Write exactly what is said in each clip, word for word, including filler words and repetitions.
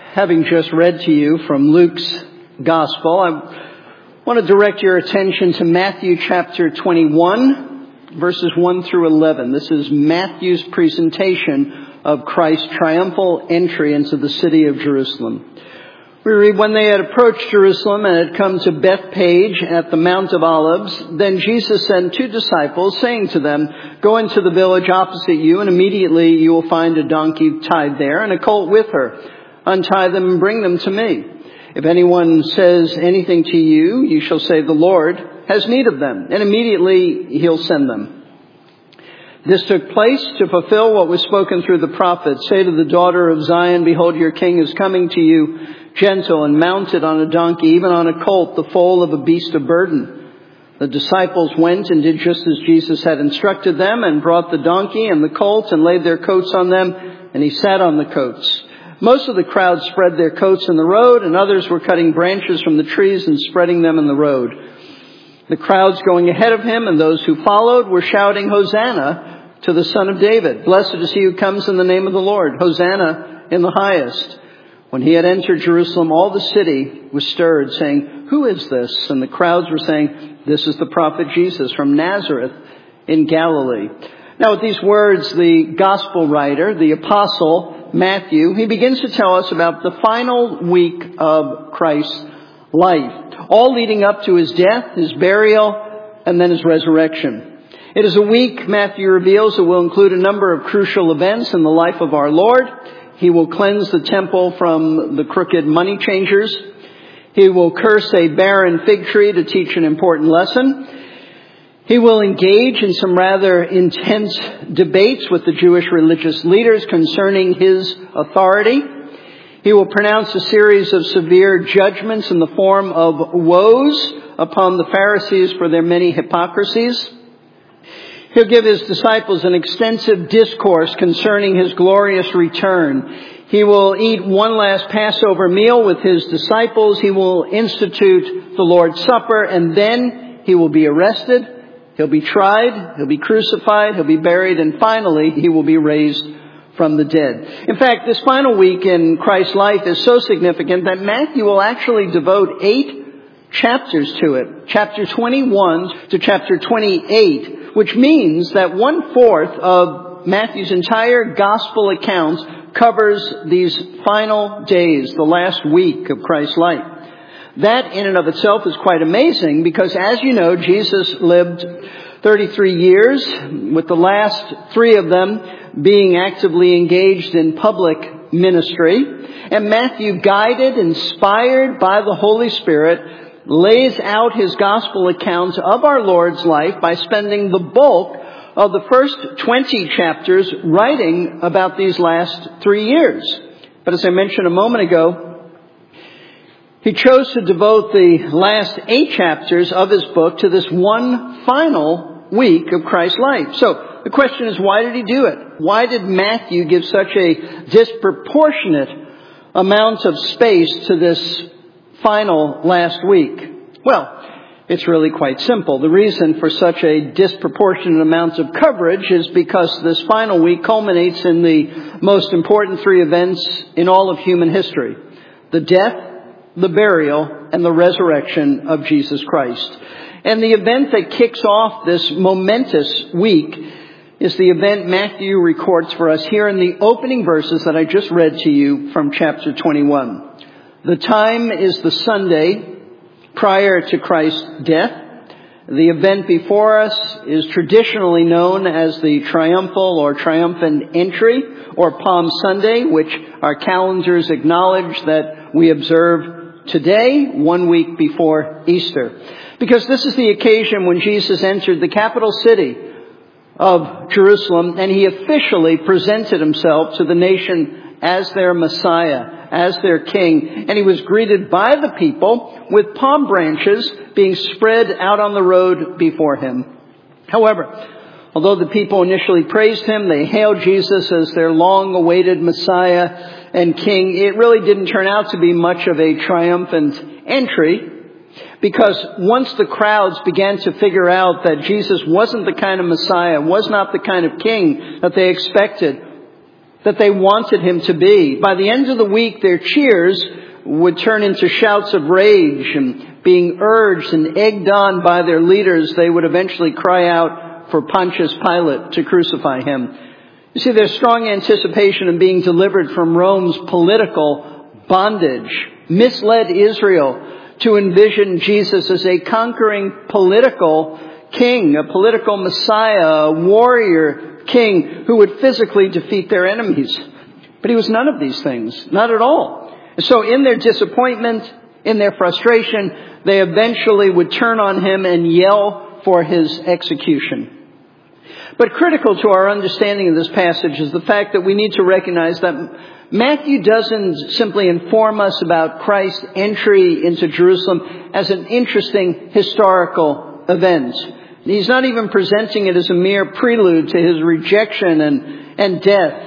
Having just read to you from Luke's Gospel, I want to direct your attention to Matthew chapter twenty-one, verses one through eleven. This is Matthew's presentation of Christ's triumphal entry into the city of Jerusalem. We read, when they had approached Jerusalem and had come to Bethphage at the Mount of Olives, then Jesus sent two disciples, saying to them, go into the village opposite you, and immediately you will find a donkey tied there and a colt with her. Untie them and bring them to me. If anyone says anything to you, you shall say, the Lord has need of them, and immediately he'll send them. This took place to fulfill what was spoken through the prophet. Say to the daughter of Zion, behold, your king is coming to you, gentle and mounted on a donkey, even on a colt, the foal of a beast of burden. The disciples went and did just as Jesus had instructed them, and brought the donkey and the colt and laid their coats on them, and he sat on the coats. Most of the crowd spread their coats in the road, and others were cutting branches from the trees and spreading them in the road. The crowds going ahead of him and those who followed were shouting, Hosanna to the Son of David. Blessed is he who comes in the name of the Lord. Hosanna in the highest. When he had entered Jerusalem, all the city was stirred, saying, who is this? And the crowds were saying, this is the prophet Jesus from Nazareth in Galilee. Now with these words, the gospel writer, the apostle Matthew, he begins to tell us about the final week of Christ's life, all leading up to his death, his burial, and then his resurrection. It is a week, Matthew reveals, that will include a number of crucial events in the life of our Lord. He will cleanse the temple from the crooked money changers. He will curse a barren fig tree to teach an important lesson. He will engage in some rather intense debates with the Jewish religious leaders concerning his authority. He will pronounce a series of severe judgments in the form of woes upon the Pharisees for their many hypocrisies. He'll give his disciples an extensive discourse concerning his glorious return. He will eat one last Passover meal with his disciples. He will institute the Lord's Supper, and then he will be arrested. He'll be tried, he'll be crucified, he'll be buried, and finally he will be raised from the dead. In fact, this final week in Christ's life is so significant that Matthew will actually devote eight chapters to it. Chapter twenty-one to chapter twenty-eight, which means that one-fourth of Matthew's entire gospel account covers these final days, the last week of Christ's life. That in and of itself is quite amazing because, as you know, Jesus lived thirty-three years, with the last three of them being actively engaged in public ministry. And Matthew, guided, inspired by the Holy Spirit, lays out his gospel account of our Lord's life by spending the bulk of the first twenty chapters writing about these last three years. But as I mentioned a moment ago, he chose to devote the last eight chapters of his book to this one final week of Christ's life. So the question is, why did he do it? Why did Matthew give such a disproportionate amount of space to this final last week? Well, it's really quite simple. The reason for such a disproportionate amount of coverage is because this final week culminates in the most important three events in all of human history: the death, the burial, and the resurrection of Jesus Christ. And the event that kicks off this momentous week is the event Matthew records for us here in the opening verses that I just read to you from chapter twenty-one. The time is the Sunday prior to Christ's death. The event before us is traditionally known as the triumphal or triumphant entry, or Palm Sunday, which our calendars acknowledge that we observe today, one week before Easter. Because this is the occasion when Jesus entered the capital city of Jerusalem, and he officially presented himself to the nation as their Messiah, as their King. And he was greeted by the people with palm branches being spread out on the road before him. However, although the people initially praised him, they hailed Jesus as their long-awaited Messiah and King, it really didn't turn out to be much of a triumphant entry, because once the crowds began to figure out that Jesus wasn't the kind of Messiah, was not the kind of King that they expected, that they wanted him to be. By the end of the week, their cheers would turn into shouts of rage, and being urged and egged on by their leaders, they would eventually cry out for Pontius Pilate to crucify him. You see, their strong anticipation of being delivered from Rome's political bondage misled Israel to envision Jesus as a conquering political king, a political Messiah, a warrior king who would physically defeat their enemies. But he was none of these things, not at all. So in their disappointment, in their frustration, they eventually would turn on him and yell for his execution. But critical to our understanding of this passage is the fact that we need to recognize that Matthew doesn't simply inform us about Christ's entry into Jerusalem as an interesting historical event. He's not even presenting it as a mere prelude to his rejection and, and death.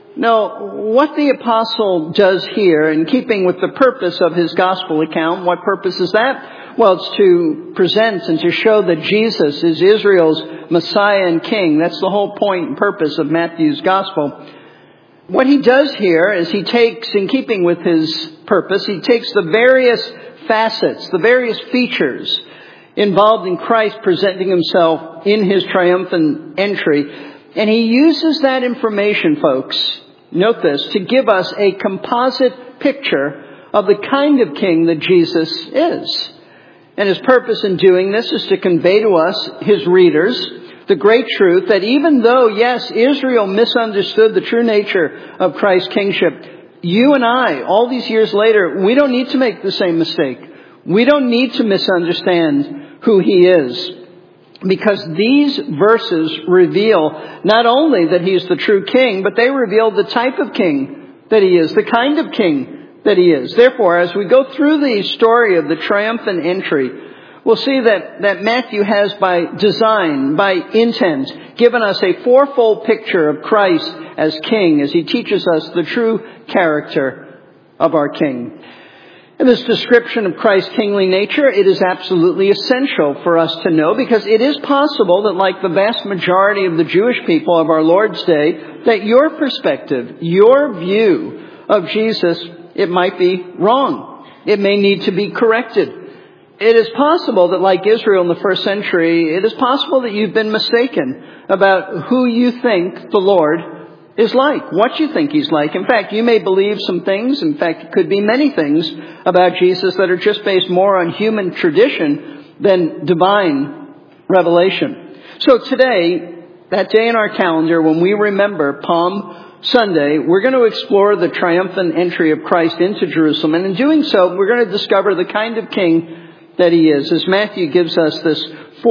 No, what the apostle does here, in keeping with the purpose of his gospel account, what purpose is that? Well, it's to present and to show that Jesus is Israel's Messiah and King. That's the whole point and purpose of Matthew's gospel. What he does here is he takes, in keeping with his purpose, he takes the various facets, the various features involved in Christ presenting himself in his triumphant entry, and he uses that information, folks, note this, to give us a composite picture of the kind of king that Jesus is. And his purpose in doing this is to convey to us, his readers, the great truth that even though, yes, Israel misunderstood the true nature of Christ's kingship, you and I, all these years later, we don't need to make the same mistake. We don't need to misunderstand who he is. Because these verses reveal not only that he's the true king, but they reveal the type of king that he is, the kind of king that he is. Therefore, as we go through the story of the triumphant entry, we'll see that, that Matthew has by design, by intent, given us a fourfold picture of Christ as king as he teaches us the true character of our king. In this description of Christ's kingly nature, it is absolutely essential for us to know, because it is possible that, like the vast majority of the Jewish people of our Lord's day, that your perspective, your view of Jesus, it might be wrong. It may need to be corrected. It is possible that, like Israel in the first century, it is possible that you've been mistaken about who you think the Lord is like, what you think he's like. In fact, you may believe some things, in fact, it could be many things about Jesus that are just based more on human tradition than divine revelation. So today, that day in our calendar when we remember Palm Sunday, we're going to explore the triumphant entry of Christ into Jerusalem. And in doing so, we're going to discover the kind of king that he is, as Matthew gives us this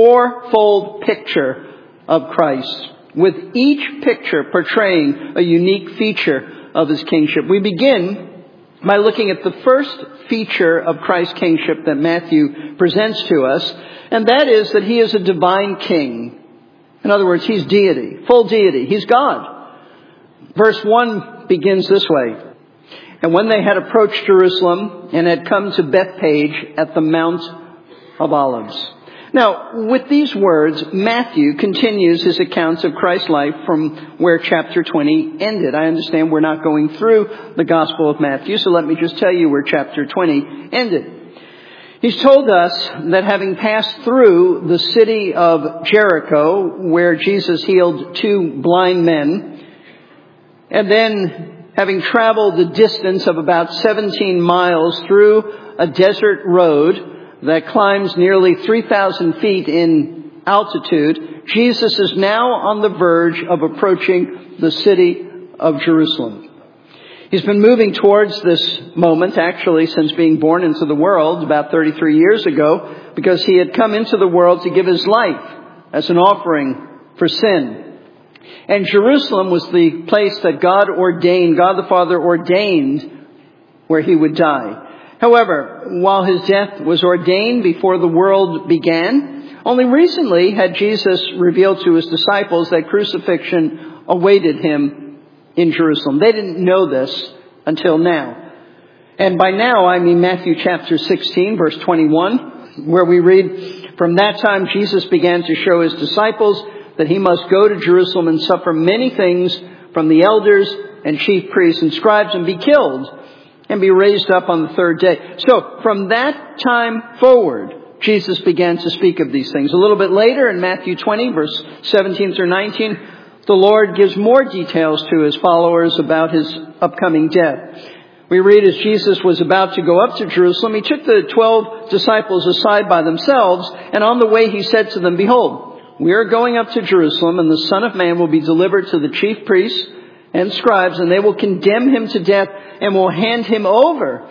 fourfold picture of Christ, with each picture portraying a unique feature of his kingship. We begin by looking at the first feature of Christ's kingship that Matthew presents to us, and that is that he is a divine king. In other words, he's deity, full deity. He's God. Verse one begins this way. And when they had approached Jerusalem and had come to Bethphage at the Mount of Olives. Now, with these words, Matthew continues his accounts of Christ's life from where chapter twenty ended. I understand we're not going through the Gospel of Matthew, so let me just tell you where chapter twenty ended. He's told us that having passed through the city of Jericho, where Jesus healed two blind men, and then having traveled the distance of about seventeen miles through a desert road that climbs nearly three thousand feet in altitude, Jesus is now on the verge of approaching the city of Jerusalem. He's been moving towards this moment, actually, since being born into the world about thirty-three years ago, because he had come into the world to give his life as an offering for sin. And Jerusalem was the place that God ordained, God the Father ordained, where he would die. However, while his death was ordained before the world began, only recently had Jesus revealed to his disciples that crucifixion awaited him in Jerusalem. They didn't know this until now. And by now, I mean Matthew chapter sixteen, verse twenty-one, where we read, "From that time Jesus began to show his disciples that he must go to Jerusalem and suffer many things from the elders and chief priests and scribes and be killed and be raised up on the third day. So from that time forward, Jesus began to speak of these things. A little bit later in Matthew twenty, verse seventeen through nineteen, the Lord gives more details to his followers about his upcoming death. We read as Jesus was about to go up to Jerusalem, he took the twelve disciples aside by themselves, and on the way he said to them, "Behold, we are going up to Jerusalem, and the Son of Man will be delivered to the chief priests and scribes, and they will condemn him to death and will hand him over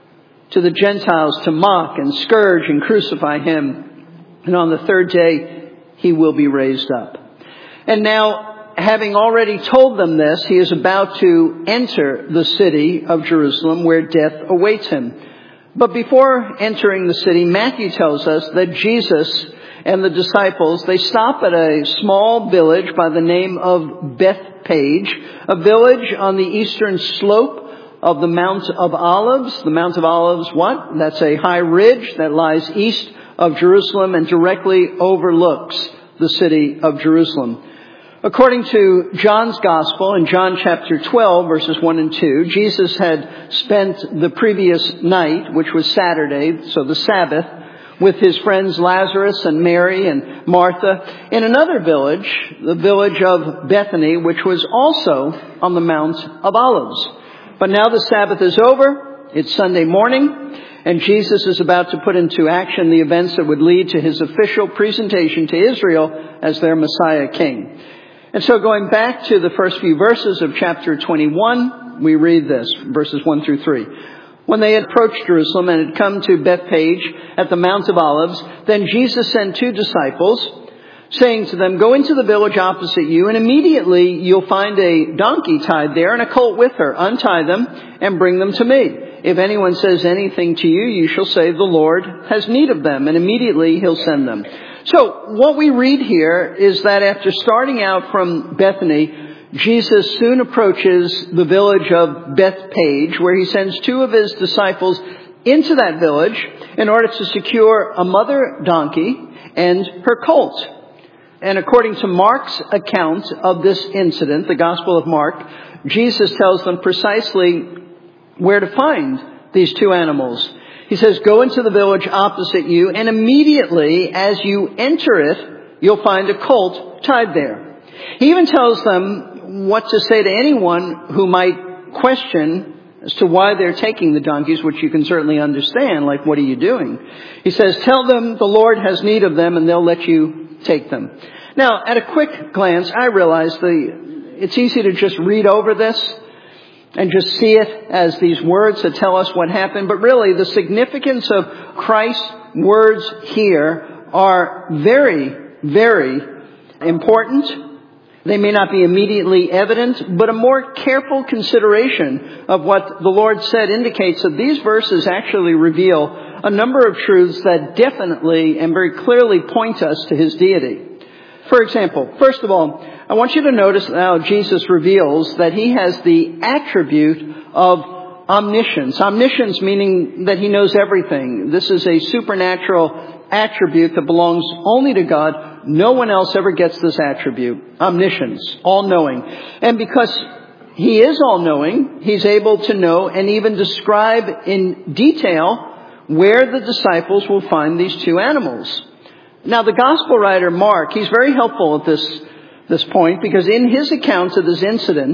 to the Gentiles to mock and scourge and crucify him. And on the third day, he will be raised up." And now, having already told them this, he is about to enter the city of Jerusalem where death awaits him. But before entering the city, Matthew tells us that Jesus and the disciples, they stop at a small village by the name of Bethpage, a village on the eastern slope of the Mount of Olives. The Mount of Olives, what? That's a high ridge that lies east of Jerusalem and directly overlooks the city of Jerusalem. According to John's Gospel, in John chapter twelve, verses one and two, Jesus had spent the previous night, which was Saturday, so the Sabbath, with his friends Lazarus and Mary and Martha in another village, the village of Bethany, which was also on the Mount of Olives. But now the Sabbath is over, it's Sunday morning, and Jesus is about to put into action the events that would lead to his official presentation to Israel as their Messiah King. And so going back to the first few verses of chapter twenty-one, we read this, verses one through three. When they had approached Jerusalem and had come to Bethpage at the Mount of Olives, then Jesus sent two disciples, saying to them, "Go into the village opposite you, and immediately you'll find a donkey tied there and a colt with her. Untie them and bring them to me. If anyone says anything to you, you shall say, 'The Lord has need of them,' and immediately he'll send them." So what we read here is that after starting out from Bethany, Jesus soon approaches the village of Bethpage, where he sends two of his disciples into that village in order to secure a mother donkey and her colt. And according to Mark's account of this incident, the Gospel of Mark, Jesus tells them precisely where to find these two animals. He says, "Go into the village opposite you, and immediately as you enter it, you'll find a colt tied there." He even tells them what to say to anyone who might question as to why they're taking the donkeys, which you can certainly understand, like, what are you doing? He says, "Tell them the Lord has need of them, and they'll let you take them." Now, at a quick glance, I realize the it's easy to just read over this and just see it as these words that tell us what happened. But really, the significance of Christ's words here are very, very important. They may not be immediately evident, but a more careful consideration of what the Lord said indicates that these verses actually reveal a number of truths that definitely and very clearly point us to his deity. For example, first of all, I want you to notice how Jesus reveals that he has the attribute of omniscience. Omniscience meaning that he knows everything. This is a supernatural attribute that belongs only to God. No one else ever gets this attribute. Omniscience, all-knowing. And because he is all-knowing, he's able to know and even describe in detail where the disciples will find these two animals. Now, the gospel writer Mark, he's very helpful at this, this point, because in his account of this incident,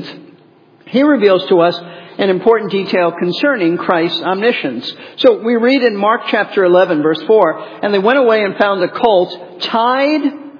he reveals to us an important detail concerning Christ's omniscience. So we read in Mark chapter eleven, verse four, "And they went away and found a colt tied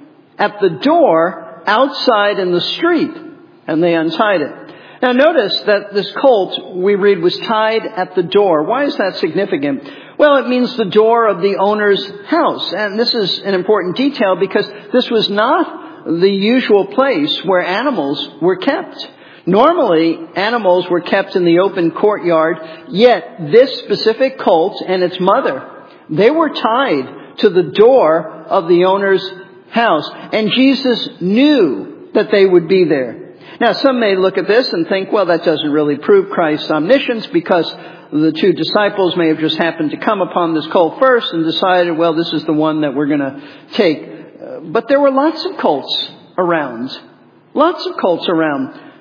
at the door outside in the street, and they untied it." Now notice that this colt, we read, was tied at the door. Why is that significant? Well, it means the door of the owner's house. And this is an important detail because this was not the usual place where animals were kept. Normally, animals were kept in the open courtyard, yet this specific colt and its mother, they were tied to the door of the owner's house. And Jesus knew that they would be there. Now, some may look at this and think, well, that doesn't really prove Christ's omniscience because the two disciples may have just happened to come upon this colt first and decided, well, this is the one that we're going to take. Uh, but there were lots of colts around. Lots of colts around.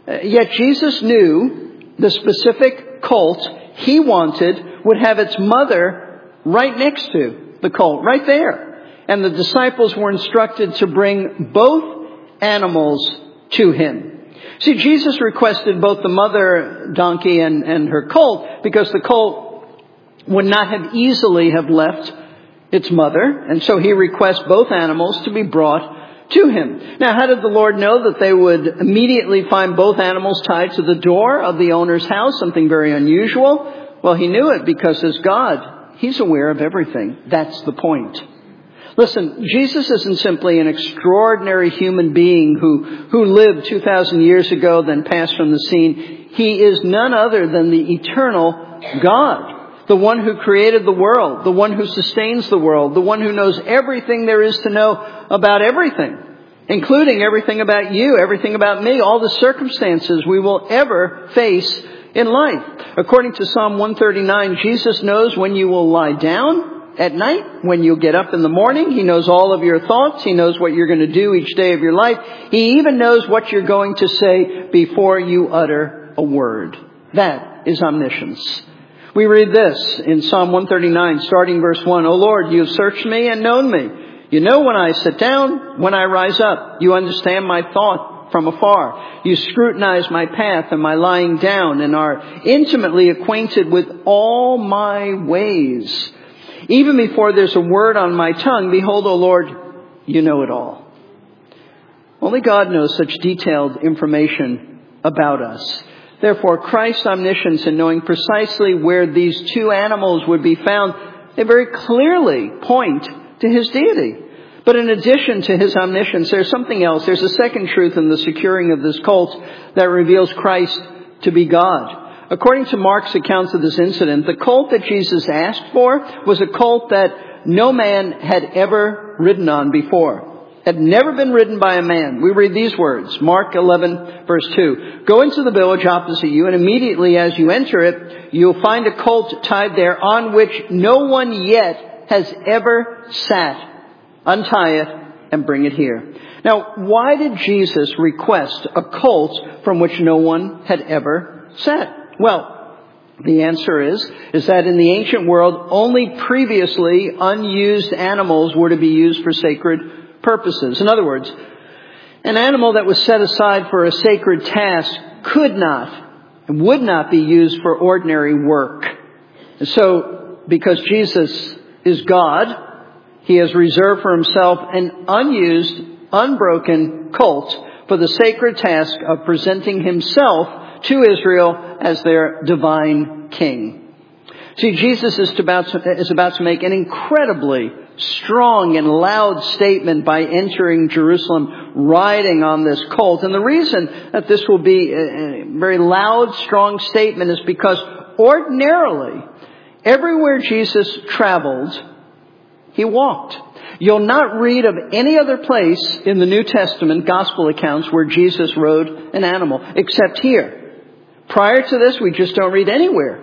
Uh, yet Jesus knew the specific colt he wanted would have its mother right next to the colt, right there. And the disciples were instructed to bring both animals to him. See, Jesus requested both the mother donkey and, and her colt because the colt would not have easily have left its mother. And so he requests both animals to be brought to him. Now, how did the Lord know that they would immediately find both animals tied to the door of the owner's house? Something very unusual. Well, he knew it because as God, he's aware of everything. That's the point. Listen, Jesus isn't simply an extraordinary human being who, who lived two thousand years ago, then passed from the scene. He is none other than the eternal God, the one who created the world, the one who sustains the world, the one who knows everything there is to know about everything, including everything about you, everything about me, all the circumstances we will ever face in life. According to Psalm one thirty-nine, Jesus knows when you will lie down at night, when you get up in the morning. He knows all of your thoughts. He knows what you're going to do each day of your life. He even knows what you're going to say before you utter a word. That is omniscience. We read this in Psalm one thirty-nine, starting verse one. O Lord, you have searched me and known me. You know when I sit down, when I rise up. You understand my thought from afar. You scrutinize my path and my lying down and are intimately acquainted with all my ways. Even before there's a word on my tongue, behold, O Lord, you know it all. Only God knows such detailed information about us. Therefore, Christ's omniscience in knowing precisely where these two animals would be found, they very clearly point to his deity. But in addition to his omniscience, there's something else. There's a second truth in the securing of this colt that reveals Christ to be God. According to Mark's accounts of this incident, the colt that Jesus asked for was a colt that no man had ever ridden on before. Had never been ridden by a man. We read these words, Mark eleven, verse two. Go into the village opposite you, and immediately as you enter it, you'll find a colt tied there on which no one yet has ever sat. Untie it and bring it here. Now, why did Jesus request a colt from which no one had ever sat? Well, the answer is, is that in the ancient world, only previously unused animals were to be used for sacred purposes. In other words, an animal that was set aside for a sacred task could not and would not be used for ordinary work. And so, because Jesus is God, he has reserved for himself an unused, unbroken colt for the sacred task of presenting himself to Israel as their divine king. See, Jesus is about to, is about to make an incredibly strong and loud statement by entering Jerusalem riding on this colt. And the reason that this will be a very loud, strong statement is because ordinarily, everywhere Jesus traveled, he walked. You'll not read of any other place in the New Testament gospel accounts where Jesus rode an animal, except here. Prior to this, we just don't read anywhere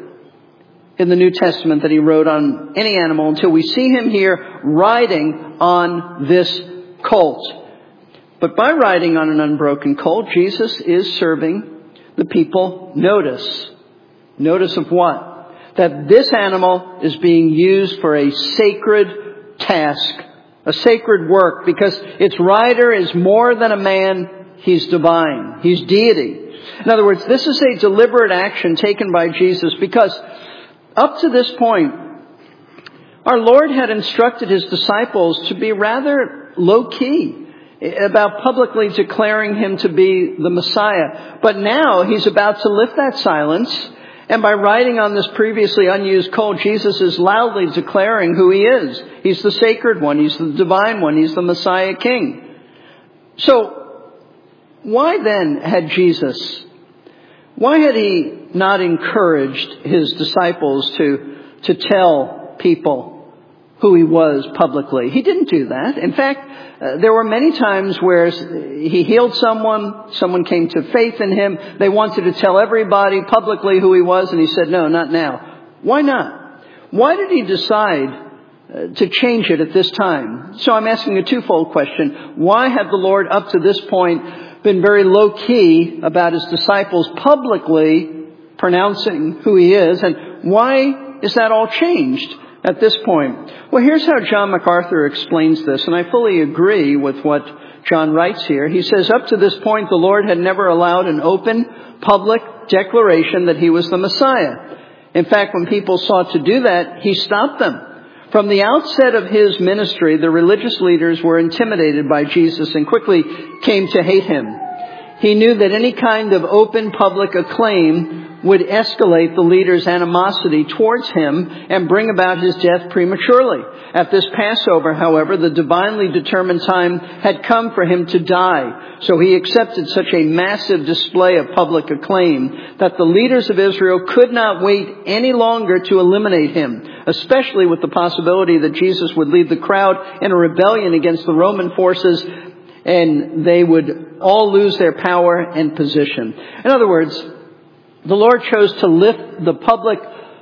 in the New Testament that he rode on any animal until we see him here riding on this colt. But by riding on an unbroken colt, Jesus is serving the people notice. Notice of what? That this animal is being used for a sacred task, a sacred work, because its rider is more than a man, he's divine, he's deity. In other words, this is a deliberate action taken by Jesus because up to this point, our Lord had instructed his disciples to be rather low-key about publicly declaring him to be the Messiah. But now he's about to lift that silence, and by riding on this previously unused colt, Jesus is loudly declaring who he is. He's the sacred one. He's the divine one. He's the Messiah King. So, why then had Jesus, why had he not encouraged his disciples to, to tell people who he was publicly? He didn't do that. In fact, uh, there were many times where he healed someone, someone came to faith in him. They wanted to tell everybody publicly who he was, and he said, no, not now. Why not? Why did he decide uh, to change it at this time? So I'm asking a twofold question. Why had the Lord up to this point been very low-key about his disciples publicly pronouncing who he is. And why is that all changed at this point? Well, here's how John MacArthur explains this, and I fully agree with what John writes here. He says, up to this point, the Lord had never allowed an open, public declaration that he was the Messiah. In fact, when people sought to do that, he stopped them. From the outset of his ministry, the religious leaders were intimidated by Jesus and quickly came to hate him. He knew that any kind of open public acclaim would escalate the leaders' animosity towards him and bring about his death prematurely. At this Passover, however, the divinely determined time had come for him to die. So he accepted such a massive display of public acclaim that the leaders of Israel could not wait any longer to eliminate him, especially with the possibility that Jesus would lead the crowd in a rebellion against the Roman forces and they would all lose their power and position. In other words, the Lord chose to lift the public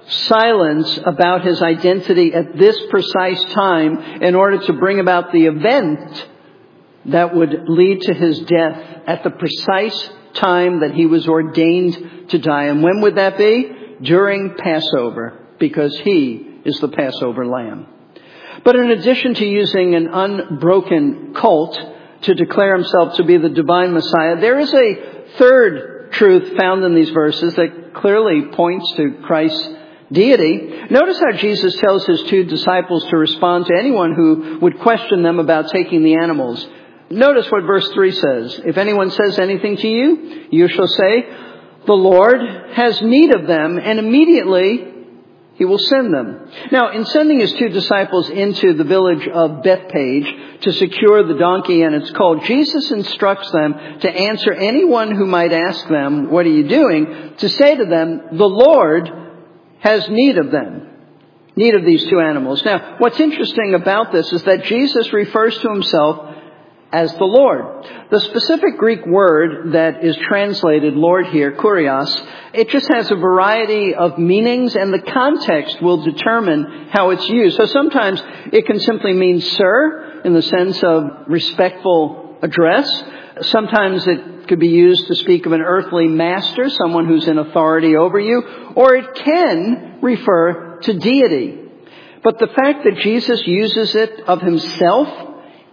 silence about his identity at this precise time in order to bring about the event that would lead to his death at the precise time that he was ordained to die. And when would that be? During Passover, because he is the Passover lamb. But in addition to using an unbroken cult to declare himself to be the divine Messiah, there is a third truth found in these verses that clearly points to Christ's deity. Notice how Jesus tells his two disciples to respond to anyone who would question them about taking the animals. Notice what verse three says. If anyone says anything to you, you shall say, the Lord has need of them, and immediately he will send them. Now, in sending his two disciples into the village of Bethpage to secure the donkey and its colt, Jesus instructs them to answer anyone who might ask them, what are you doing? To say to them, the Lord has need of them. Need of these two animals. Now, what's interesting about this is that Jesus refers to himself as the Lord. The specific Greek word that is translated Lord here, kurios, it just has a variety of meanings, and the context will determine how it's used. So sometimes it can simply mean sir in the sense of respectful address. Sometimes it could be used to speak of an earthly master, someone who's in authority over you, or it can refer to deity. But the fact that Jesus uses it of himself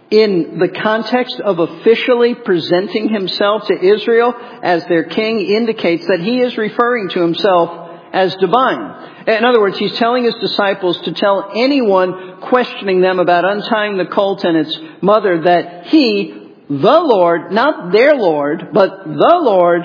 in the context of officially presenting himself to Israel as their king indicates that he is referring to himself as divine. In other words, he's telling his disciples to tell anyone questioning them about untying the colt and its mother that he, the Lord, not their Lord, but the Lord,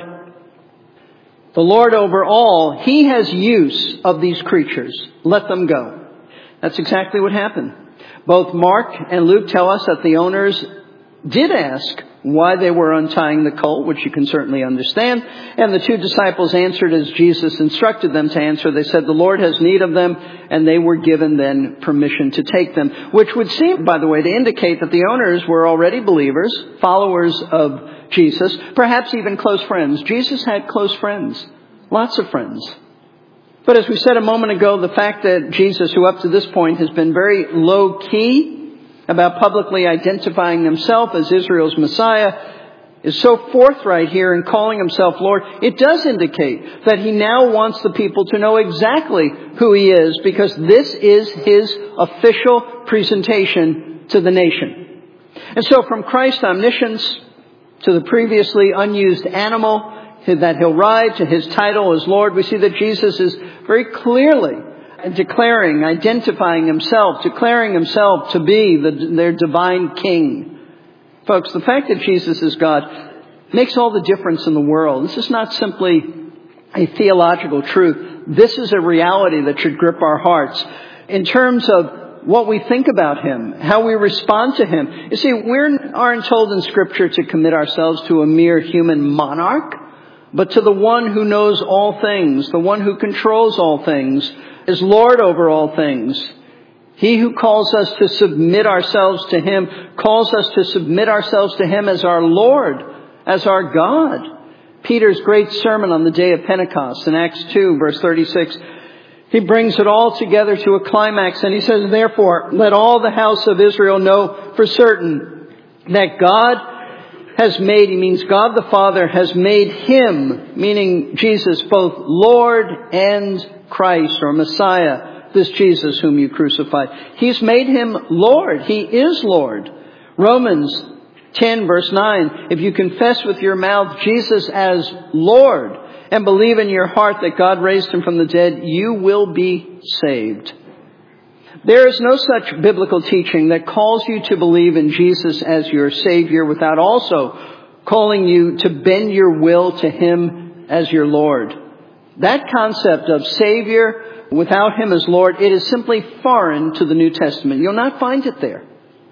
the Lord over all, he has use of these creatures. Let them go. That's exactly what happened. Both Mark and Luke tell us that the owners did ask why they were untying the colt, which you can certainly understand. And the two disciples answered as Jesus instructed them to answer. They said, the Lord has need of them, and they were given then permission to take them. Which would seem, by the way, to indicate that the owners were already believers, followers of Jesus, perhaps even close friends. Jesus had close friends, lots of friends. But as we said a moment ago, the fact that Jesus, who up to this point has been very low-key about publicly identifying himself as Israel's Messiah, is so forthright here in calling himself Lord, it does indicate that he now wants the people to know exactly who he is, because this is his official presentation to the nation. And so from Christ's omniscience to the previously unused animal that he'll ride, to his title as Lord, we see that Jesus is very clearly declaring, identifying himself, declaring himself to be the, their divine king. Folks, the fact that Jesus is God makes all the difference in the world. This is not simply a theological truth. This is a reality that should grip our hearts in terms of what we think about him, how we respond to him. You see, we aren't told in Scripture to commit ourselves to a mere human monarch, but to the one who knows all things, the one who controls all things, is Lord over all things. He who calls us to submit ourselves to him, calls us to submit ourselves to him as our Lord, as our God. Peter's great sermon on the day of Pentecost in Acts two, verse thirty-six, he brings it all together to a climax, and he says, therefore, let all the house of Israel know for certain that God has made, he means God the Father has made him, meaning Jesus, both Lord and Christ or Messiah, this Jesus whom you crucified. He's made him Lord. He is Lord. Romans ten verse nine, if you confess with your mouth Jesus as Lord and believe in your heart that God raised him from the dead, you will be saved. There is no such biblical teaching that calls you to believe in Jesus as your Savior without also calling you to bend your will to him as your Lord. That concept of Savior without him as Lord, it is simply foreign to the New Testament. You'll not find it there.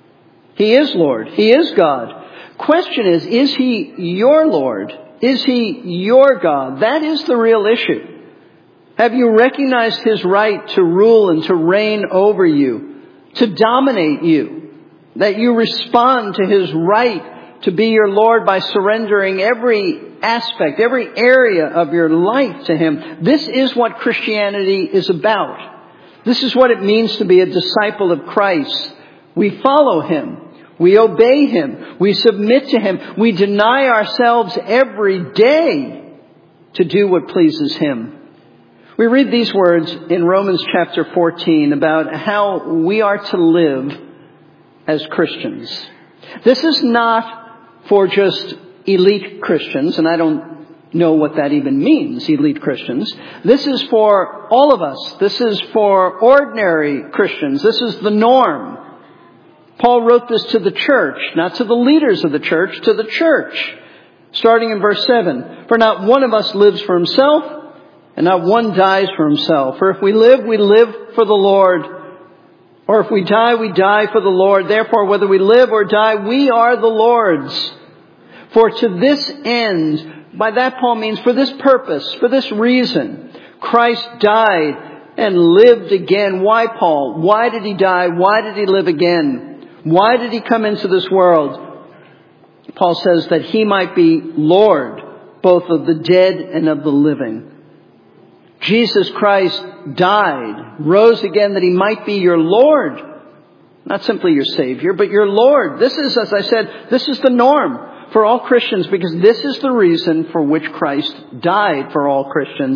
He is Lord. He is God. Question is, is he your Lord? Is he your God? That is the real issue. Have you recognized his right to rule and to reign over you, to dominate you? That you respond to his right to be your Lord by surrendering every aspect, every area of your life to him. This is what Christianity is about. This is what it means to be a disciple of Christ. We follow him. We obey him. We submit to him. We deny ourselves every day to do what pleases him. We read these words in Romans chapter fourteen about how we are to live as Christians. This is not for just elite Christians, and I don't know what that even means, elite Christians. This is for all of us. This is for ordinary Christians. This is the norm. Paul wrote this to the church, not to the leaders of the church, to the church. Starting in verse seven, for not one of us lives for himself, and not one dies for himself. For if we live, we live for the Lord. Or if we die, we die for the Lord. Therefore, whether we live or die, we are the Lord's. For to this end, by that Paul means for this purpose, for this reason, Christ died and lived again. Why, Paul? Why did he die? Why did he live again? Why did he come into this world? Paul says that he might be Lord, both of the dead and of the living. Jesus Christ died, rose again that he might be your Lord. Not simply your Savior, but your Lord. This is, as I said, this is the norm for all Christians, because this is the reason for which Christ died for all Christians,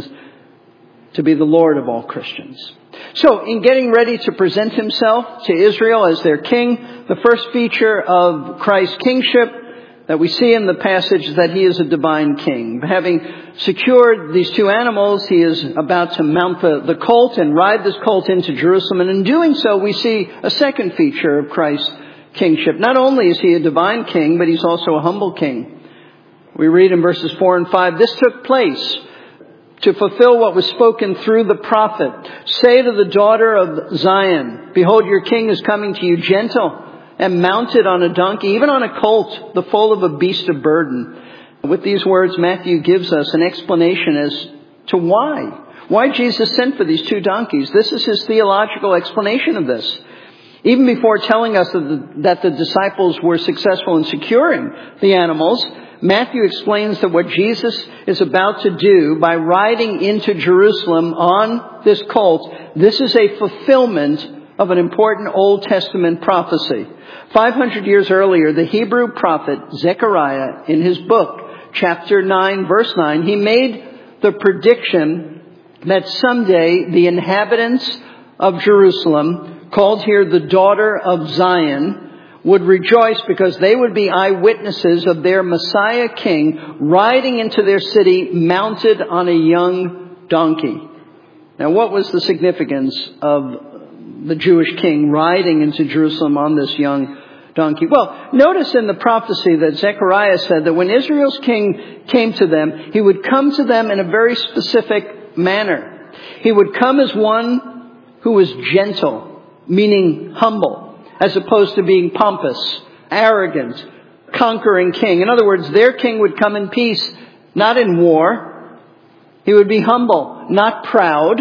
to be the Lord of all Christians. So, in getting ready to present himself to Israel as their king, the first feature of Christ's kingship that we see in the passage is that he is a divine king. Having secured these two animals, he is about to mount the, the colt and ride this colt into Jerusalem. And in doing so, we see a second feature of Christ's kingship. Not only is he a divine king, but he's also a humble king. We read in verses four and five, this took place to fulfill what was spoken through the prophet. Say to the daughter of Zion, behold, your king is coming to you gentle and mounted on a donkey, even on a colt, the foal of a beast of burden. With these words, Matthew gives us an explanation as to why. Why Jesus sent for these two donkeys. This is his theological explanation of this. Even before telling us that the, that the disciples were successful in securing the animals, Matthew explains that what Jesus is about to do by riding into Jerusalem on this colt, this is a fulfillment of an important Old Testament prophecy. five hundred years earlier, the Hebrew prophet Zechariah, in his book, chapter nine, verse nine, he made the prediction that someday the inhabitants of Jerusalem, called here the daughter of Zion, would rejoice because they would be eyewitnesses of their Messiah King riding into their city mounted on a young donkey. Now, what was the significance of the Jewish king riding into Jerusalem on this young donkey? Well, notice in the prophecy that Zechariah said that when Israel's king came to them, he would come to them in a very specific manner. He would come as one who was gentle, meaning humble, as opposed to being pompous, arrogant, conquering king. In other words, their king would come in peace, not in war. He would be humble, not proud.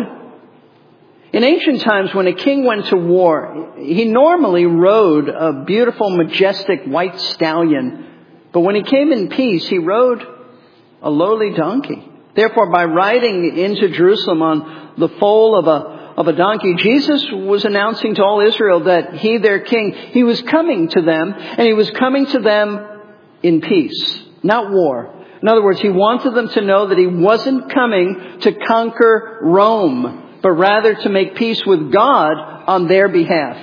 In ancient times, when a king went to war, he normally rode a beautiful, majestic white stallion. But when he came in peace, he rode a lowly donkey. Therefore, by riding into Jerusalem on the foal of a of a donkey, Jesus was announcing to all Israel that he, their king, he was coming to them, and he was coming to them in peace, not war. In other words, he wanted them to know that he wasn't coming to conquer Rome, but rather to make peace with God on their behalf.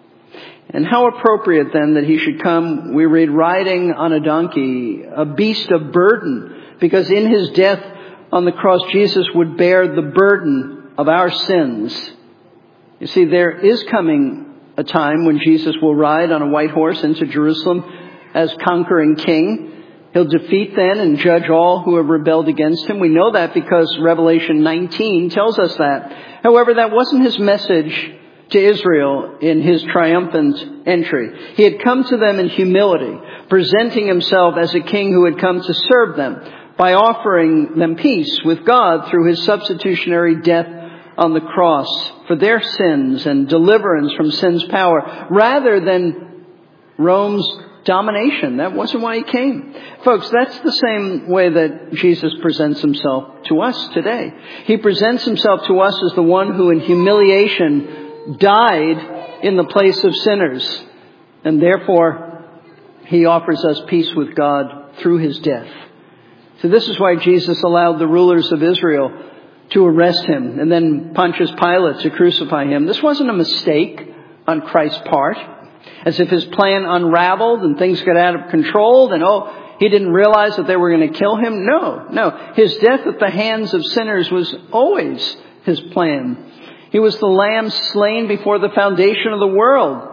And how appropriate then that he should come, we read, riding on a donkey, a beast of burden, because in his death on the cross, Jesus would bear the burden of our sins. You see, there is coming a time when Jesus will ride on a white horse into Jerusalem as conquering king. He'll defeat then and judge all who have rebelled against him. We know that because Revelation nineteen tells us that. However, that wasn't his message to Israel in his triumphant entry. He had come to them in humility, presenting himself as a king who had come to serve them by offering them peace with God through his substitutionary death on the cross for their sins and deliverance from sin's power, rather than Rome's domination. That wasn't why he came. Folks, that's the same way that Jesus presents himself to us today. He presents himself to us as the one who in humiliation died in the place of sinners. And therefore, he offers us peace with God through his death. So this is why Jesus allowed the rulers of Israel to arrest him and then Pontius Pilate to crucify him. This wasn't a mistake on Christ's part, as if his plan unraveled and things got out of control and, oh, he didn't realize that they were going to kill him. No, no. His death at the hands of sinners was always his plan. He was the lamb slain before the foundation of the world.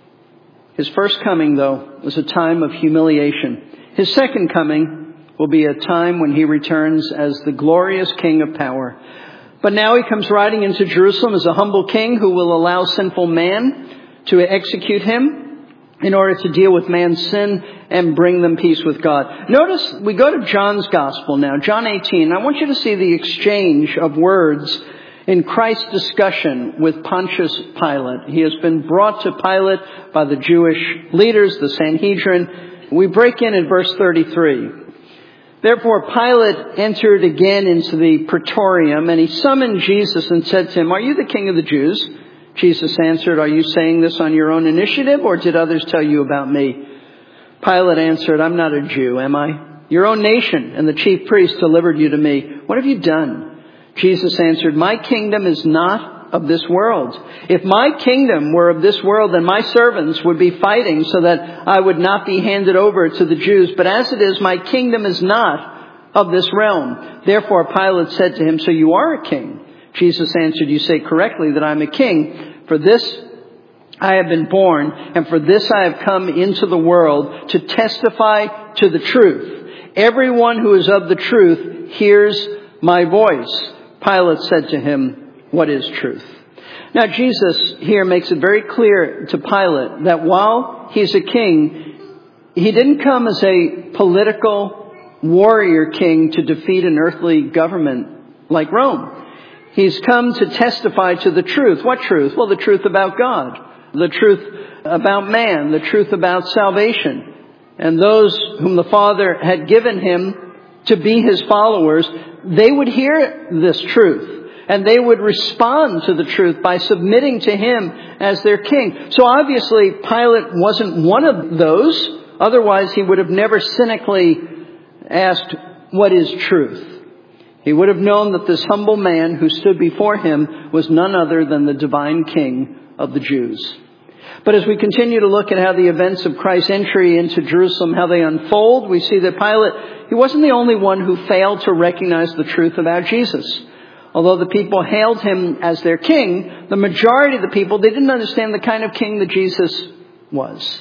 His first coming, though, was a time of humiliation. His second coming will be a time when he returns as the glorious King of power. But now he comes riding into Jerusalem as a humble king who will allow sinful man to execute him in order to deal with man's sin and bring them peace with God. Notice we go to John's Gospel now, John eighteen. I want you to see the exchange of words in Christ's discussion with Pontius Pilate. He has been brought to Pilate by the Jewish leaders, the Sanhedrin. We break in at verse thirty-three. Therefore Pilate entered again into the praetorium, and he summoned Jesus and said to him, "Are you the king of the Jews?" Jesus answered, "Are you saying this on your own initiative, or did others tell you about me?" Pilate answered, "I'm not a Jew, am I? Your own nation and the chief priests delivered you to me. What have you done?" Jesus answered, "My kingdom is not of this world. If my kingdom were of this world, then my servants would be fighting so that I would not be handed over to the Jews. But as it is, my kingdom is not of this realm." Therefore Pilate said to him, "So you are a king?" Jesus answered, "You say correctly that I'm a king. For this I have been born, and for this I have come into the world, to testify to the truth. Everyone who is of the truth hears my voice." Pilate said to him, "What is truth?" Now Jesus here makes it very clear to Pilate that while he's a king, he didn't come as a political warrior king to defeat an earthly government like Rome. He's come to testify to the truth. What truth? Well, the truth about God, the truth about man, the truth about salvation. And those whom the Father had given him to be his followers, they would hear this truth. And they would respond to the truth by submitting to him as their king. So obviously Pilate wasn't one of those. Otherwise he would have never cynically asked, "What is truth?" He would have known that this humble man who stood before him was none other than the divine King of the Jews. But as we continue to look at how the events of Christ's entry into Jerusalem, how they unfold, we see that Pilate, he wasn't the only one who failed to recognize the truth about Jesus. Although the people hailed him as their king, the majority of the people, they didn't understand the kind of king that Jesus was.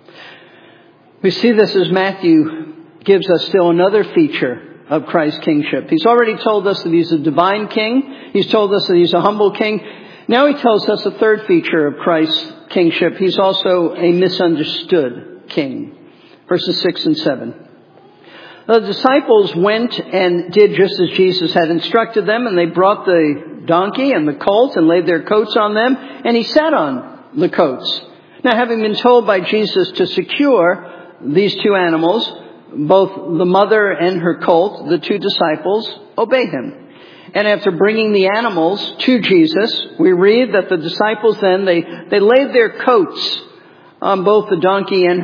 We see this as Matthew gives us still another feature of Christ's kingship. He's already told us that he's a divine king. He's told us that he's a humble king. Now he tells us a third feature of Christ's kingship. He's also a misunderstood king. Verses six and seven. The disciples went and did just as Jesus had instructed them, and they brought the donkey and the colt and laid their coats on them, and he sat on the coats. Now, having been told by Jesus to secure these two animals, both the mother and her colt, the two disciples obey him. And after bringing the animals to Jesus, we read that the disciples then, they, they laid their coats on both the donkey and her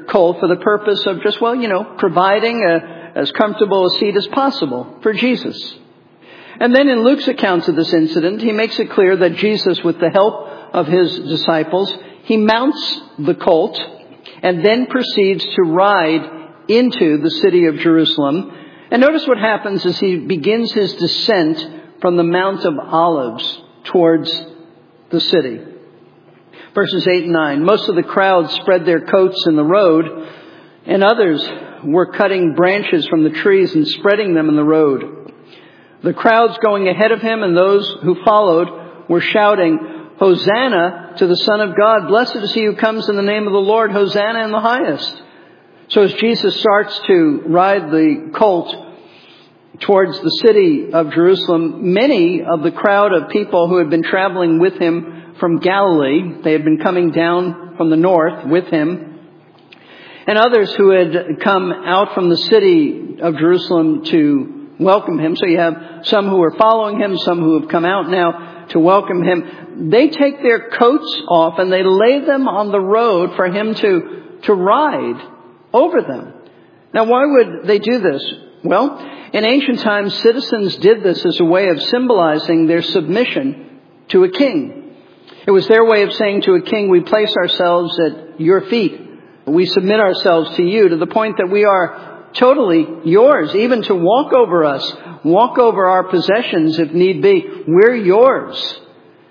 colt for the purpose of just, well, you know, providing a, as comfortable a seat as possible for Jesus. And then in Luke's account of this incident, he makes it clear that Jesus, with the help of his disciples, he mounts the colt and then proceeds to ride into the city of Jerusalem. And notice what happens as he begins his descent from the Mount of Olives towards the city. Verses eight and nine. Most of the crowd spread their coats in the road, and others were cutting branches from the trees and spreading them in the road. The crowds going ahead of him and those who followed were shouting, "Hosanna to the Son of God. Blessed is he who comes in the name of the Lord. Hosanna in the highest." So as Jesus starts to ride the colt towards the city of Jerusalem, many of the crowd of people who had been traveling with him from Galilee, they had been coming down from the north with him, and others who had come out from the city of Jerusalem to welcome him. So you have some who are following him, some who have come out now to welcome him. They take their coats off and they lay them on the road for him to, to ride over them. Now, why would they do this? Well, in ancient times, citizens did this as a way of symbolizing their submission to a king. It was their way of saying to a king, we place ourselves at your feet. We submit ourselves to you to the point that we are totally yours, even to walk over us, walk over our possessions if need be. We're yours.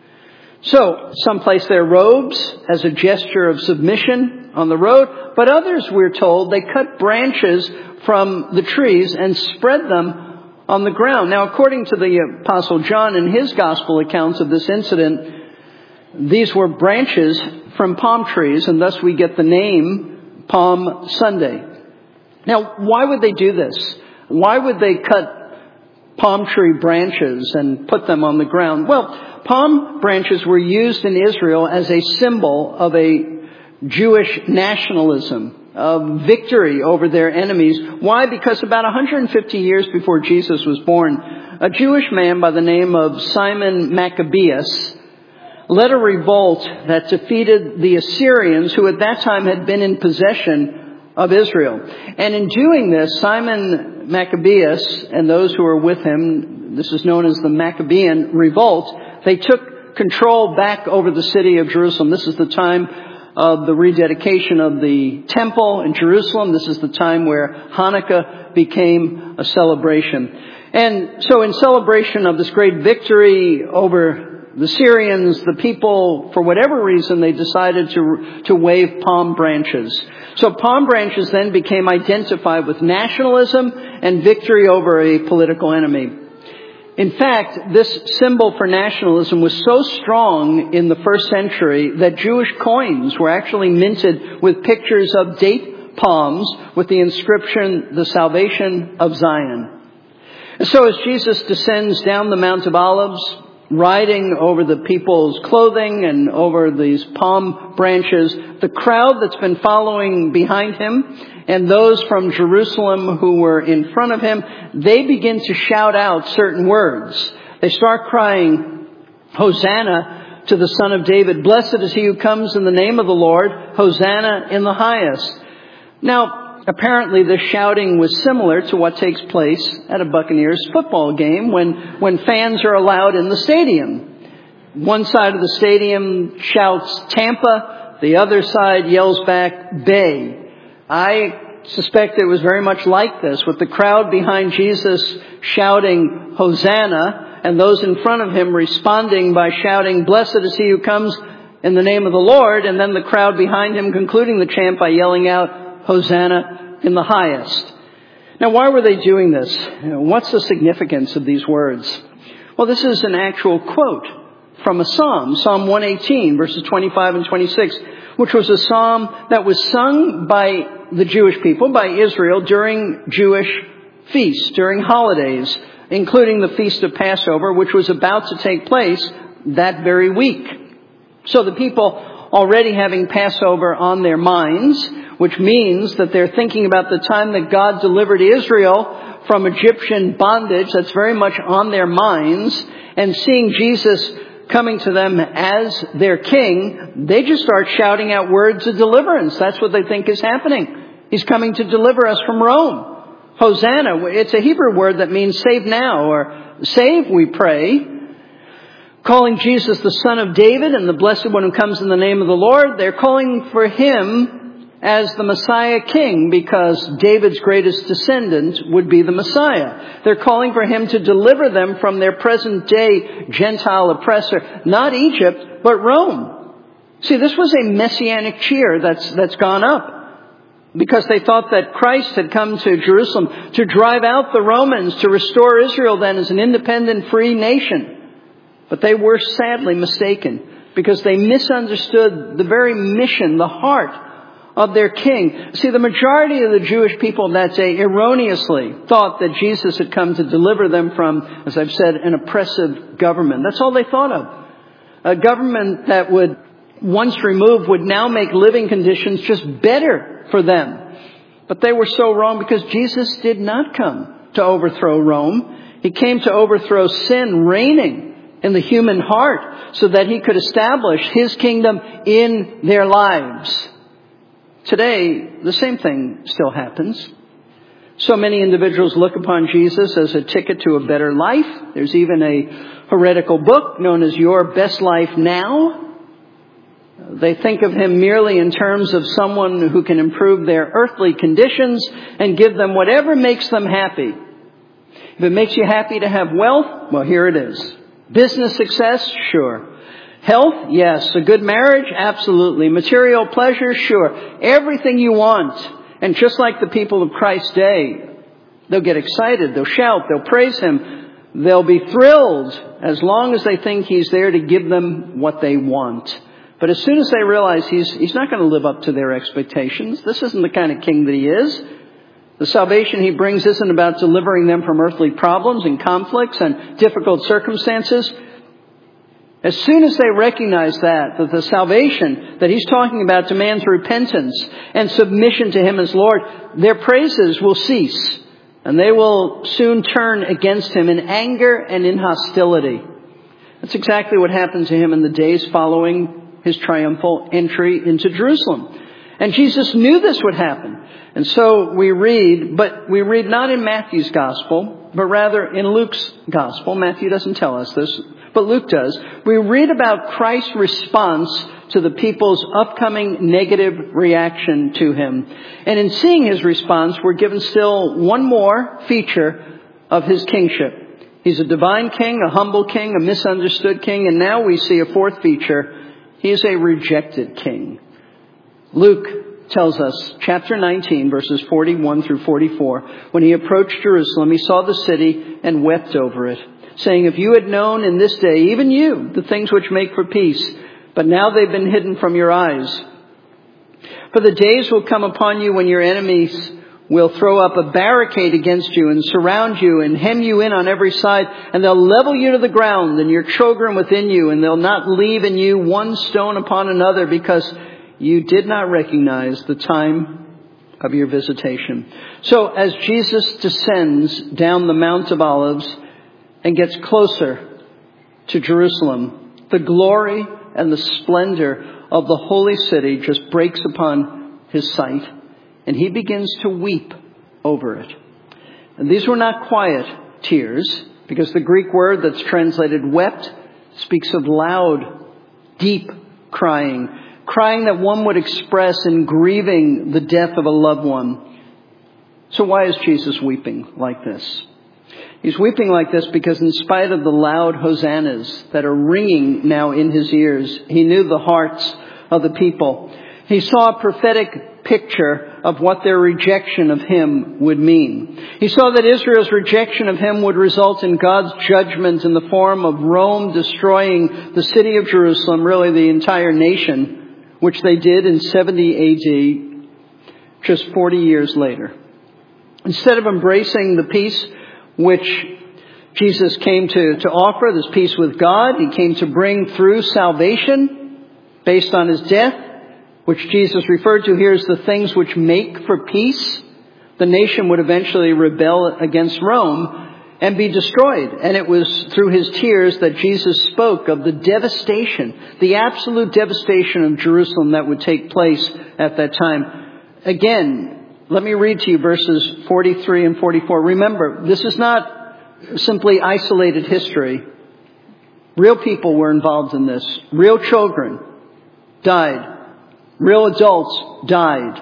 So, some place their robes as a gesture of submission on the road, but others, we're told, they cut branches from the trees and spread them on the ground. Now, according to the Apostle John in his gospel accounts of this incident, these were branches from palm trees, and thus we get the name Palm Sunday. Now, why would they do this? Why would they cut palm tree branches and put them on the ground? Well, palm branches were used in Israel as a symbol of a Jewish nationalism, of victory over their enemies. Why? Because about one hundred fifty years before Jesus was born, a Jewish man by the name of Simon Maccabeus led a revolt that defeated the Assyrians, who at that time had been in possession of Israel. And in doing this, Simon Maccabeus and those who were with him, this is known as the Maccabean Revolt, they took control back over the city of Jerusalem. This is the time of the rededication of the temple in Jerusalem. This is the time where Hanukkah became a celebration. And so in celebration of this great victory over the Syrians, the people, for whatever reason, they decided to to wave palm branches. So palm branches then became identified with nationalism and victory over a political enemy. In fact, this symbol for nationalism was so strong in the first century that Jewish coins were actually minted with pictures of date palms with the inscription, "The Salvation of Zion." And so as Jesus descends down the Mount of Olives, riding over the people's clothing and over these palm branches, the crowd that's been following behind him and those from Jerusalem who were in front of him, they begin to shout out certain words. They start crying, "Hosanna to the Son of David. Blessed is he who comes in the name of the Lord. Hosanna in the highest." Now, apparently the shouting was similar to what takes place at a Buccaneers football game when, when fans are allowed in the stadium. One side of the stadium shouts Tampa, the other side yells back Bay. I suspect it was very much like this, with the crowd behind Jesus shouting Hosanna and those in front of him responding by shouting, "Blessed is he who comes in the name of the Lord," and then the crowd behind him concluding the chant by yelling out, "Hosanna in the highest." Now, why were they doing this? You know, what's the significance of these words? Well, this is an actual quote from a psalm, Psalm one eighteen, verses twenty-five and twenty-six, which was a psalm that was sung by the Jewish people, by Israel, during Jewish feasts, during holidays, including the Feast of Passover, which was about to take place that very week. So the people already having Passover on their minds, which means that they're thinking about the time that God delivered Israel from Egyptian bondage, that's very much on their minds, and seeing Jesus coming to them as their king, they just start shouting out words of deliverance. That's what they think is happening. He's coming to deliver us from Rome. Hosanna, it's a Hebrew word that means save now, or save, we pray. Calling Jesus the Son of David and the Blessed One who comes in the name of the Lord. They're calling for Him as the Messiah King because David's greatest descendant would be the Messiah. They're calling for Him to deliver them from their present day Gentile oppressor. Not Egypt, but Rome. See, this was a messianic cheer that's, that's gone up. Because they thought that Christ had come to Jerusalem to drive out the Romans, to restore Israel then as an independent, free nation. But they were sadly mistaken because they misunderstood the very mission, the heart of their king. See, the majority of the Jewish people of that day erroneously thought that Jesus had come to deliver them from, as I've said, an oppressive government. That's all they thought of. A government that would, once removed, would now make living conditions just better for them. But they were so wrong because Jesus did not come to overthrow Rome. He came to overthrow sin reigning in the human heart so that He could establish His kingdom in their lives. Today, the same thing still happens. So many individuals look upon Jesus as a ticket to a better life. There's even a heretical book known as Your Best Life Now. They think of Him merely in terms of someone who can improve their earthly conditions and give them whatever makes them happy. If it makes you happy to have wealth, well, here it is. Business success? Sure. Health? Yes. A good marriage? Absolutely. Material pleasure? Sure. Everything you want. And just like the people of Christ's day, they'll get excited, they'll shout, they'll praise Him, they'll be thrilled as long as they think He's there to give them what they want. But as soon as they realize he's, he's not going to live up to their expectations, this isn't the kind of king that He is. The salvation He brings isn't about delivering them from earthly problems and conflicts and difficult circumstances. As soon as they recognize that, that the salvation that He's talking about demands repentance and submission to Him as Lord, their praises will cease. And they will soon turn against Him in anger and in hostility. That's exactly what happened to Him in the days following His triumphal entry into Jerusalem. And Jesus knew this would happen. And so we read, but we read not in Matthew's gospel, but rather in Luke's gospel. Matthew doesn't tell us this, but Luke does. We read about Christ's response to the people's upcoming negative reaction to Him. And in seeing His response, we're given still one more feature of His kingship. He's a divine king, a humble king, a misunderstood king, and now we see a fourth feature. He is a rejected king. Luke tells us, chapter nineteen, verses forty-one through forty-four, when He approached Jerusalem, He saw the city and wept over it, saying, if you had known in this day, even you, the things which make for peace, but now they've been hidden from your eyes. For the days will come upon you when your enemies will throw up a barricade against you and surround you and hem you in on every side, and they'll level you to the ground and your children within you, and they'll not leave in you one stone upon another, because you did not recognize the time of your visitation. So as Jesus descends down the Mount of Olives and gets closer to Jerusalem, the glory and the splendor of the holy city just breaks upon His sight, and He begins to weep over it. And these were not quiet tears, because the Greek word that's translated wept speaks of loud, deep crying, crying that one would express in grieving the death of a loved one. So why is Jesus weeping like this? He's weeping like this because in spite of the loud hosannas that are ringing now in His ears, He knew the hearts of the people. He saw a prophetic picture of what their rejection of Him would mean. He saw that Israel's rejection of Him would result in God's judgment in the form of Rome destroying the city of Jerusalem, really the entire nation, which they did in seventy A D, just forty years later. Instead of embracing the peace which Jesus came to, to offer, this peace with God, He came to bring through salvation based on His death, which Jesus referred to here as the things which make for peace. The nation would eventually rebel against Rome. and be destroyed. And it was through his tears that Jesus spoke of the devastation, the absolute devastation of Jerusalem that would take place at that time. Again, let me read to you verses forty-three and forty-four. Remember, this is not simply isolated history. Real people were involved in this. Real children died. Real adults died.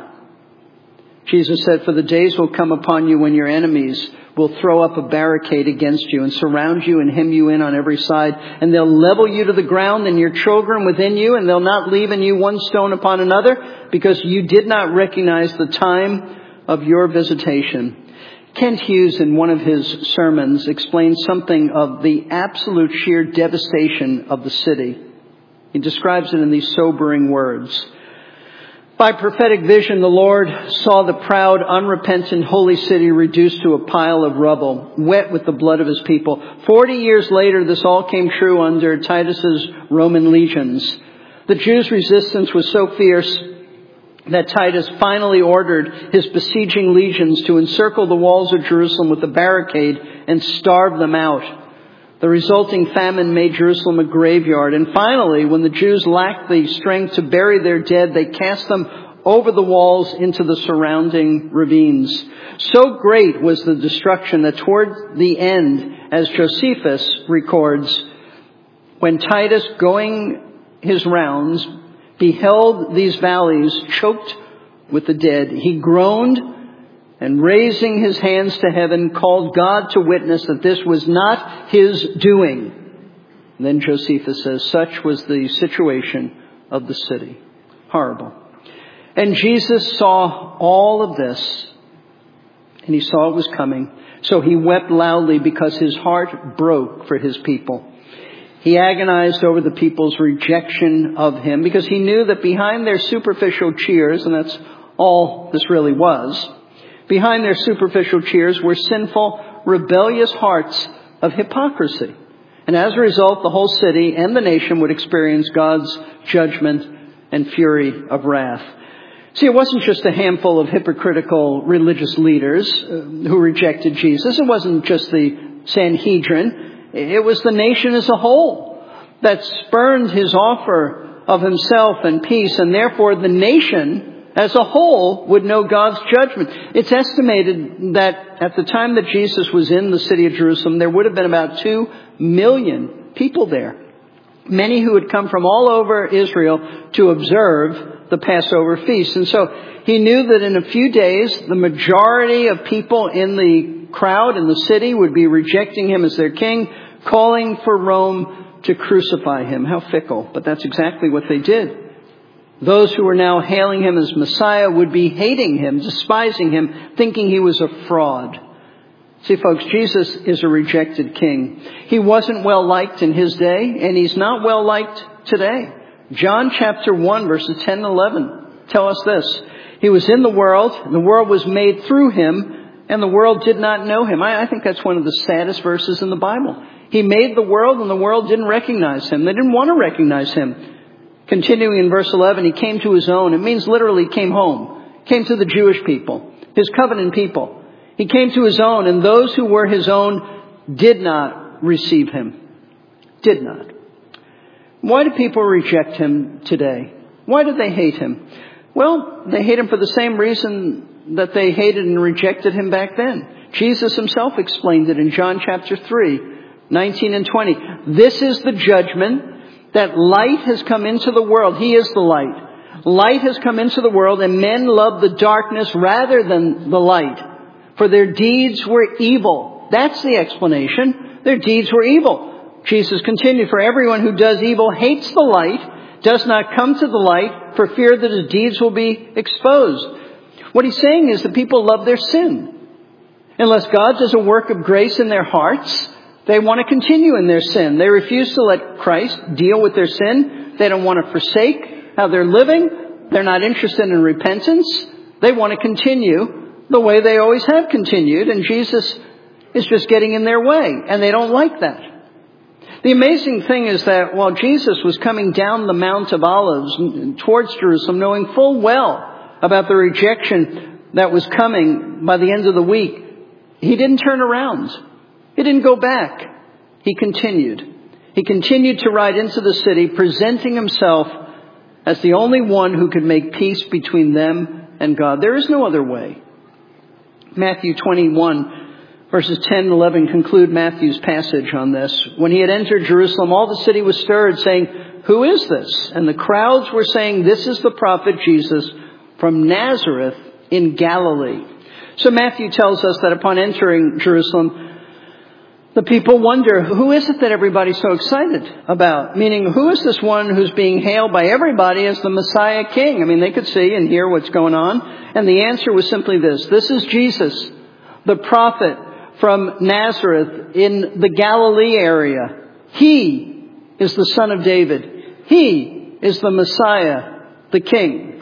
Jesus said, "For the days will come upon you when your enemies will throw up a barricade against you and surround you and hem you in on every side. And they'll level you to the ground and your children within you, and they'll not leave in you one stone upon another, because you did not recognize the time of your visitation." Kent Hughes, in one of his sermons, explains something of the absolute sheer devastation of the city. He describes it in these sobering words. "By prophetic vision, the Lord saw the proud, unrepentant, holy city reduced to a pile of rubble, wet with the blood of his people. Forty years later, this all came true under Titus's Roman legions. The Jews' resistance was so fierce that Titus finally ordered his besieging legions to encircle the walls of Jerusalem with a barricade and starve them out. The resulting famine made Jerusalem a graveyard. And finally, when the Jews lacked the strength to bury their dead, they cast them over the walls into the surrounding ravines. So great was the destruction that toward the end, as Josephus records, when Titus, going his rounds, beheld these valleys choked with the dead, he groaned, and raising his hands to heaven, called God to witness that this was not his doing. And then Josephus says, such was the situation of the city." Horrible. And Jesus saw all of this, and he saw it was coming. So he wept loudly because his heart broke for his people. He agonized over the people's rejection of him, because he knew that behind their superficial cheers, and that's all this really was, behind their superficial cheers were sinful, rebellious hearts of hypocrisy. And as a result, the whole city and the nation would experience God's judgment and fury of wrath. See, it wasn't just a handful of hypocritical religious leaders who rejected Jesus. It wasn't just the Sanhedrin. It was the nation as a whole that spurned his offer of himself and peace, and therefore the nation as a whole would know God's judgment. It's estimated that at the time that Jesus was in the city of Jerusalem, there would have been about two million people there. Many who had come from all over Israel to observe the Passover feast. And so he knew that in a few days, the majority of people in the crowd in the city would be rejecting him as their king, calling for Rome to crucify him. How fickle. But that's exactly what they did. Those who were now hailing him as Messiah would be hating him, despising him, thinking he was a fraud. See, folks, Jesus is a rejected king. He wasn't well liked in his day, and he's not well liked today. John chapter one, verses ten and eleven tell us this. He was in the world, and the world was made through him, and the world did not know him. I, I think that's one of the saddest verses in the Bible. He made the world, and the world didn't recognize him. They didn't want to recognize him. Continuing in verse eleven, he came to his own. It means literally came home. Came to the Jewish people, his covenant people. He came to his own, and those who were his own did not receive him. Did not. Why do people reject him today? Why do they hate him? Well, they hate him for the same reason that they hated and rejected him back then. Jesus himself explained it in John chapter three, nineteen and twenty. This is the judgment, that light has come into the world. He is the light. Light has come into the world, and men love the darkness rather than the light, for their deeds were evil. That's the explanation. Their deeds were evil. Jesus continued, for everyone who does evil hates the light, does not come to the light, for fear that his deeds will be exposed. What he's saying is that people love their sin. Unless God does a work of grace in their hearts, they want to continue in their sin. They refuse to let Christ deal with their sin. They don't want to forsake how they're living. They're not interested in repentance. They want to continue the way they always have continued. And Jesus is just getting in their way. And they don't like that. The amazing thing is that while Jesus was coming down the Mount of Olives towards Jerusalem, knowing full well about the rejection that was coming by the end of the week, he didn't turn around. He didn't go back. He continued. He continued to ride into the city, presenting himself as the only one who could make peace between them and God. There is no other way. Matthew twenty-one, verses ten and eleven conclude Matthew's passage on this. When he had entered Jerusalem, all the city was stirred, saying, "Who is this?" And the crowds were saying, "This is the prophet Jesus from Nazareth in Galilee." So Matthew tells us that upon entering Jerusalem, the people wonder, who is it that everybody's so excited about? Meaning, who is this one who's being hailed by everybody as the Messiah King? I mean, they could see and hear what's going on. And the answer was simply this. This is Jesus, the prophet from Nazareth in the Galilee area. He is the Son of David. He is the Messiah, the King.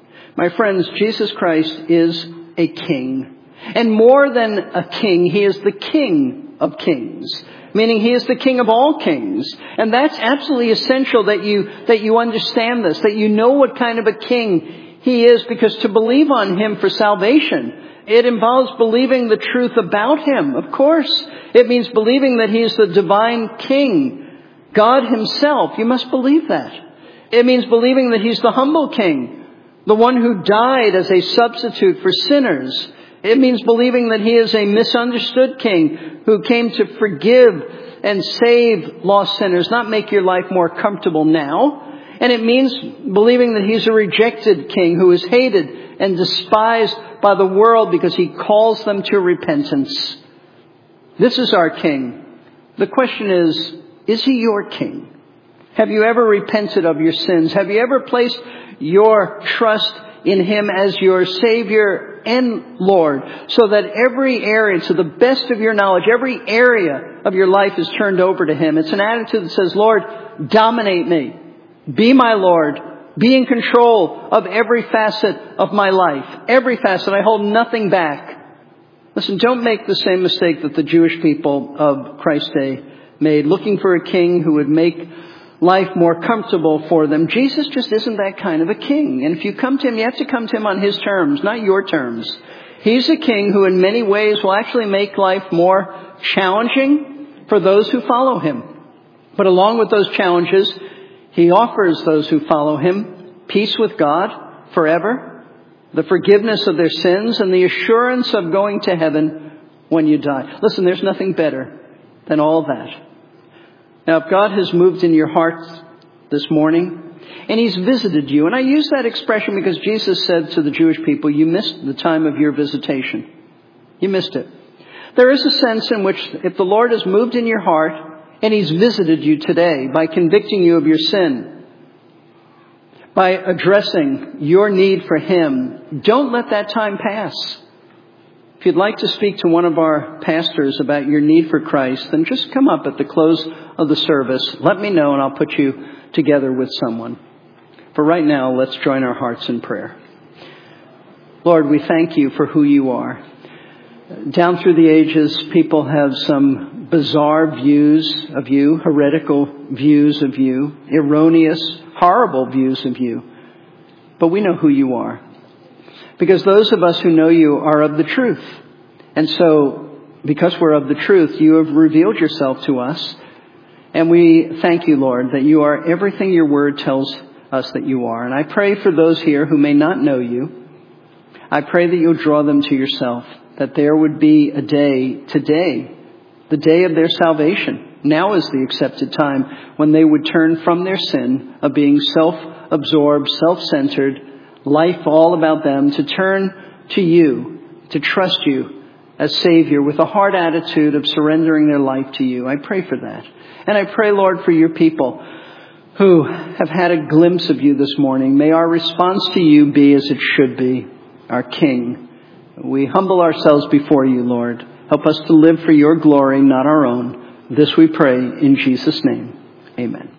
My friends, Jesus Christ is a king. And more than a king, he is the King of kings, meaning he is the King of all kings. And that's absolutely essential that you, that you understand this, that you know what kind of a king he is, because to believe on him for salvation, it involves believing the truth about him. Of course, it means believing that he is the divine King, God himself. You must believe that. It means believing that he's the humble King, the one who died as a substitute for sinners. It means believing that he is a misunderstood King who came to forgive and save lost sinners, not make your life more comfortable now. And it means believing that he's a rejected King who is hated and despised by the world because he calls them to repentance. This is our King. The question is, is he your King? Have you ever repented of your sins? Have you ever placed your trust in him as your Savior and Lord, so that every area, to the best of your knowledge, every area of your life is turned over to him? It's an attitude that says, Lord, dominate me. Be my Lord. Be in control of every facet of my life. Every facet. I hold nothing back. Listen, don't make the same mistake that the Jewish people of Christ's day made, looking for a king who would make life more comfortable for them. Jesus just isn't that kind of a king. And if you come to him, you have to come to him on his terms, not your terms. He's a king who in many ways will actually make life more challenging for those who follow him. But along with those challenges, he offers those who follow him peace with God forever, the forgiveness of their sins, and the assurance of going to heaven when you die. Listen, there's nothing better than all that. Now, if God has moved in your heart this morning, and he's visited you, and I use that expression because Jesus said to the Jewish people, you missed the time of your visitation. You missed it. There is a sense in which if the Lord has moved in your heart, and he's visited you today by convicting you of your sin, by addressing your need for him, don't let that time pass. If you'd like to speak to one of our pastors about your need for Christ, then just come up at the close of the service. Let me know and I'll put you together with someone. For right now, let's join our hearts in prayer. Lord, we thank you for who you are. Down through the ages, people have some bizarre views of you, heretical views of you, erroneous, horrible views of you. But we know who you are. Because those of us who know you are of the truth. And so, because we're of the truth, you have revealed yourself to us. And we thank you, Lord, that you are everything your word tells us that you are. And I pray for those here who may not know you. I pray that you'll draw them to yourself. That there would be a day today, the day of their salvation. Now is the accepted time when they would turn from their sin of being self-absorbed, self-centered, life all about them, to turn to you, to trust you as Savior with a hard attitude of surrendering their life to you. I pray for that. And I pray, Lord, for your people who have had a glimpse of you this morning. May our response to you be as it should be, our King. We humble ourselves before you, Lord. Help us to live for your glory, not our own. This we pray in Jesus' name. Amen.